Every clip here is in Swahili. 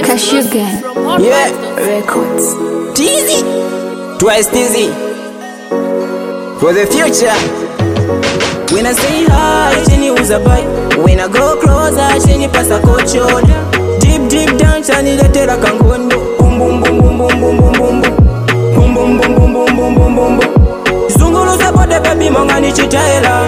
Kashuga Yeah, Records. Teasy, twice Teasy, for the future. When I say hi, chini uzabai. When I go closer, chini pasa kochod. Deep deep down, chani letera kangondo. Boom boom boom boom boom boom boom boom boom. Boom boom boom boom boom boom boom boom boom. Zungulu sabode baby mongani chitaela.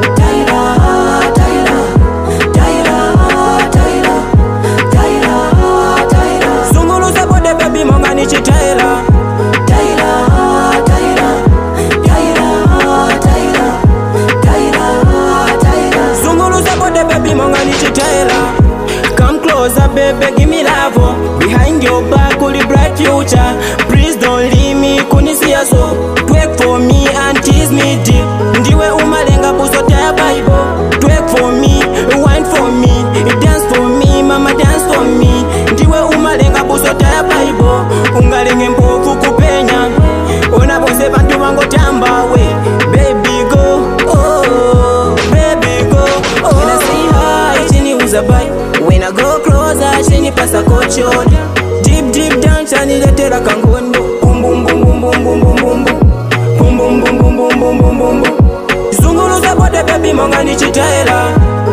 Come closer, baby, give me love. Behind your back, only bright future. Please don't leave me, kunisia so. Twerk for me and tease me deep. Ndiwe umalenga busote ya Bible. Twerk for me, wine for me, dance for me, mama dance for me. Ndiwe umalenga busote ya Bible. Ungalenge mpofu kupenya. Ona bose bantu wango tamba we. Baby go, oh, baby go, oh. When I say hi, chini uzabai. When I go closer, chini pasa kochod. Deep deep down, chani letera kangondo. Boom boom boom boom boom boom boom boom boom. Boom boom boom boom boom boom boom boom boom. Zungulu sabode baby mongani chitaela.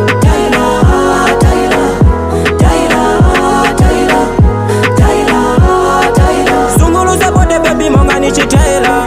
Zungulu sabode baby mongani chitaela.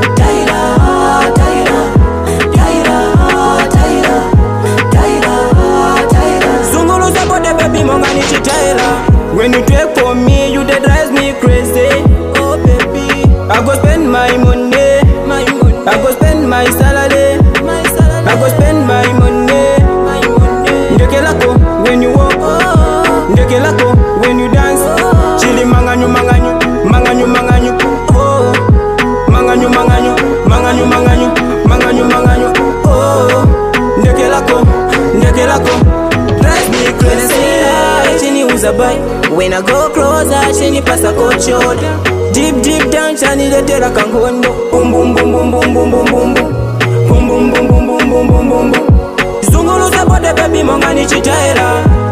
Zungulu sabode baby mongani chitaela. When you twerk for me, you dey drive me crazy. Oh baby, I go spend my money, I go spend my salary, I go spend my money. Ndeke lako when you walk, ndeke lako when you dance. Chili manganyu manganyu, manganyu manganyu. Oh, manganyu manganyu, manganyu manganyu, manganyu manganyu. Oh, ndeke lako drive me crazy. Chini uzabai. When I go closer, chini pasa kochod. Deep deep down, chani letera kangondo. Boom boom boom boom boom boom boom boom boom. Boom boom boom boom boom boom boom boom. Zungulu sabode baby mongani chitaela.